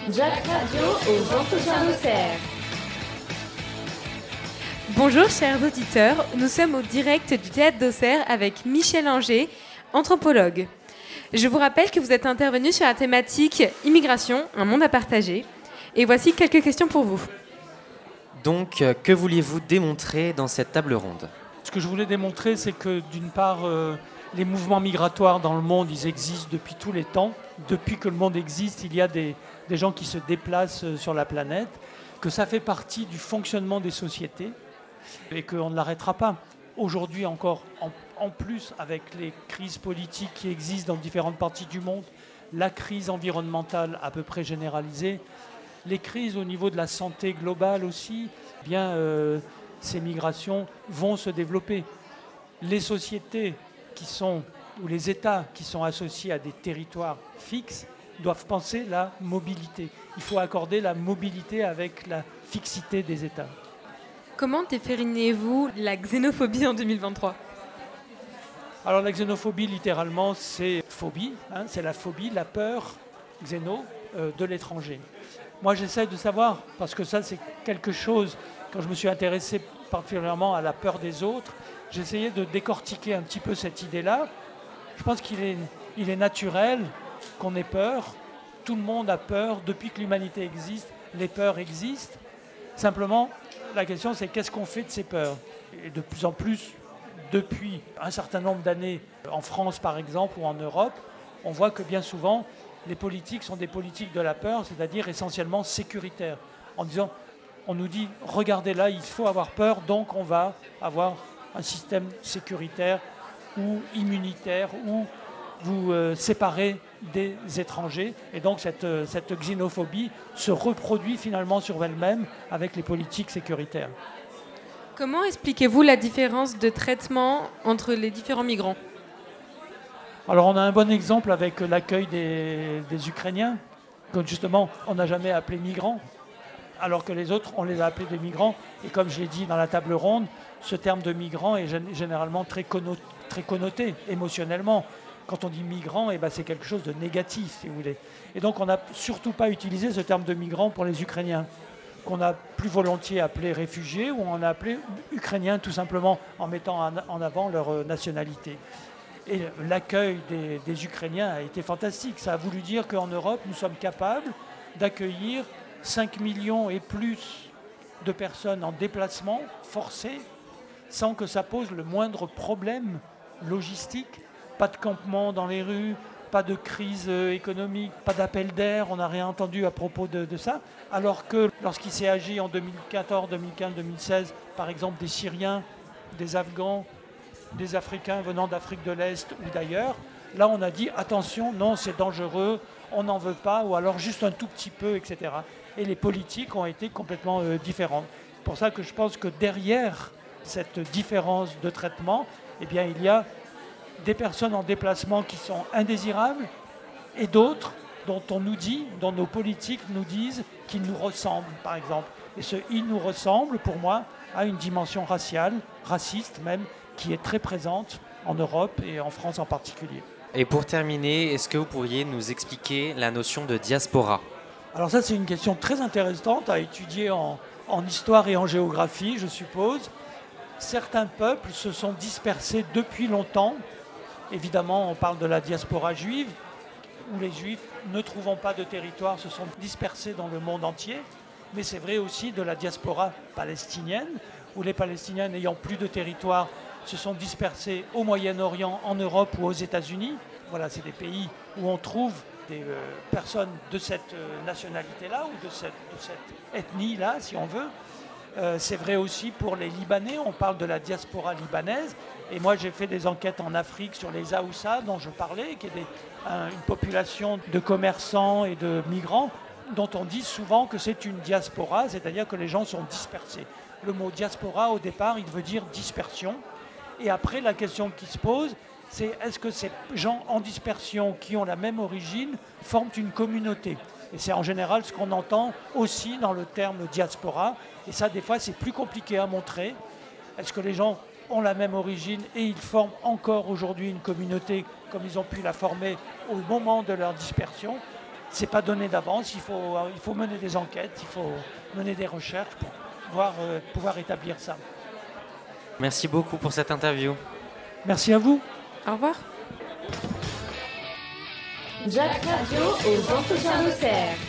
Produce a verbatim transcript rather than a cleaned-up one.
Jack Radio aux entretiens d'Auxerre. Bonjour chers auditeurs, nous sommes au direct du Théâtre d'Auxerre avec Michel Anger, anthropologue. Je vous rappelle que vous êtes intervenu sur la thématique « Immigration, un monde à partager ». Et voici quelques questions pour vous. Donc, que vouliez-vous démontrer dans cette table ronde ? Ce que je voulais démontrer, c'est que d'une part, euh, les mouvements migratoires dans le monde, ils existent depuis tous les temps. Depuis que le monde existe, il y a des, des gens qui se déplacent sur la planète, que ça fait partie du fonctionnement des sociétés et qu'on ne l'arrêtera pas. Aujourd'hui encore, en, en plus, avec les crises politiques qui existent dans différentes parties du monde, la crise environnementale à peu près généralisée, les crises au niveau de la santé globale aussi, eh bien, euh, ces migrations vont se développer. Les sociétés qui sont, ou les États qui sont associés à des territoires fixes doivent penser la mobilité. Il faut accorder la mobilité avec la fixité des États. Comment définissez-vous la xénophobie en deux mille vingt-trois ? Alors la xénophobie, littéralement, c'est phobie, hein, c'est la phobie, la peur, xéno, euh, de l'étranger. Moi, j'essaie de savoir, parce que ça, c'est quelque chose, quand je me suis intéressé particulièrement à la peur des autres, j'essayais de décortiquer un petit peu cette idée-là. Je pense qu'il est, il est naturel qu'on ait peur. Tout le monde a peur. Depuis que l'humanité existe, les peurs existent. Simplement, la question, c'est qu'est-ce qu'on fait de ces peurs ? Et de plus en plus, depuis un certain nombre d'années, en France par exemple, ou en Europe, on voit que bien souvent, les politiques sont des politiques de la peur, c'est-à-dire essentiellement sécuritaires. En disant, on nous dit, regardez là, il faut avoir peur, donc on va avoir un système sécuritaire ou immunitaire, ou vous euh, séparez des étrangers. Et donc cette, euh, cette xénophobie se reproduit finalement sur elle-même avec les politiques sécuritaires. Comment expliquez-vous la différence de traitement entre les différents migrants ? Alors on a un bon exemple avec l'accueil des, des Ukrainiens, que justement on n'a jamais appelé migrants, alors que les autres on les a appelés des migrants. Et comme je l'ai dit dans la table ronde, ce terme de migrant est généralement très connoté, très connoté émotionnellement. Quand on dit migrant, eh ben c'est quelque chose de négatif, si vous voulez. Et donc on n'a surtout pas utilisé ce terme de migrant pour les Ukrainiens, qu'on a plus volontiers appelé réfugiés, ou on a appelé Ukrainiens tout simplement en mettant en avant leur nationalité. Et l'accueil des, des Ukrainiens a été fantastique. Ça a voulu dire qu'en Europe, nous sommes capables d'accueillir cinq millions et plus de personnes en déplacement forcé, sans que ça pose le moindre problème logistique. Pas de campement dans les rues, pas de crise économique, pas d'appel d'air, on n'a rien entendu à propos de, de ça. Alors que lorsqu'il s'est agi en deux mille quatorze, deux mille quinze, deux mille seize, par exemple des Syriens, des Afghans, des Africains venant d'Afrique de l'Est ou d'ailleurs, là on a dit attention, non c'est dangereux, on n'en veut pas, ou alors juste un tout petit peu, et cetera. Et les politiques ont été complètement euh, différentes. C'est pour ça que je pense que derrière cette différence de traitement, eh bien, il y a des personnes en déplacement qui sont indésirables et d'autres dont on nous dit, dont nos politiques nous disent qu'ils nous ressemblent, par exemple. Et ce « ils nous ressemblent », pour moi, a une dimension raciale, raciste même, qui est très présente en Europe et en France en particulier. Et pour terminer, est-ce que vous pourriez nous expliquer la notion de diaspora ? Alors ça, c'est une question très intéressante à étudier en, en histoire et en géographie, je suppose. Certains peuples se sont dispersés depuis longtemps. Évidemment, on parle de la diaspora juive, où les juifs, ne trouvant pas de territoire, se sont dispersés dans le monde entier. Mais c'est vrai aussi de la diaspora palestinienne, où les Palestiniens n'ayant plus de territoire se sont dispersés au Moyen-Orient, en Europe ou aux États-Unis. Voilà, c'est des pays où on trouve des euh, personnes de cette euh, nationalité-là ou de cette, de cette ethnie-là, si on veut. Euh, c'est vrai aussi pour les Libanais, on parle de la diaspora libanaise. Et moi, j'ai fait des enquêtes en Afrique sur les Haoussa dont je parlais, qui est des, un, une population de commerçants et de migrants dont on dit souvent que c'est une diaspora, c'est-à-dire que les gens sont dispersés. Le mot diaspora, au départ, il veut dire dispersion. Et après, la question qui se pose, c'est est-ce que ces gens en dispersion qui ont la même origine forment une communauté ? Et c'est en général ce qu'on entend aussi dans le terme diaspora. Et ça, des fois, c'est plus compliqué à montrer. Est-ce que les gens ont la même origine et ils forment encore aujourd'hui une communauté comme ils ont pu la former au moment de leur dispersion ? c'est pas donné d'avance. Il faut, il faut mener des enquêtes, il faut mener des recherches pour pouvoir, euh, pouvoir établir ça. Merci beaucoup pour cette interview. Merci à vous. Au revoir. Jacques Radio aux entretiens d'Auxerre.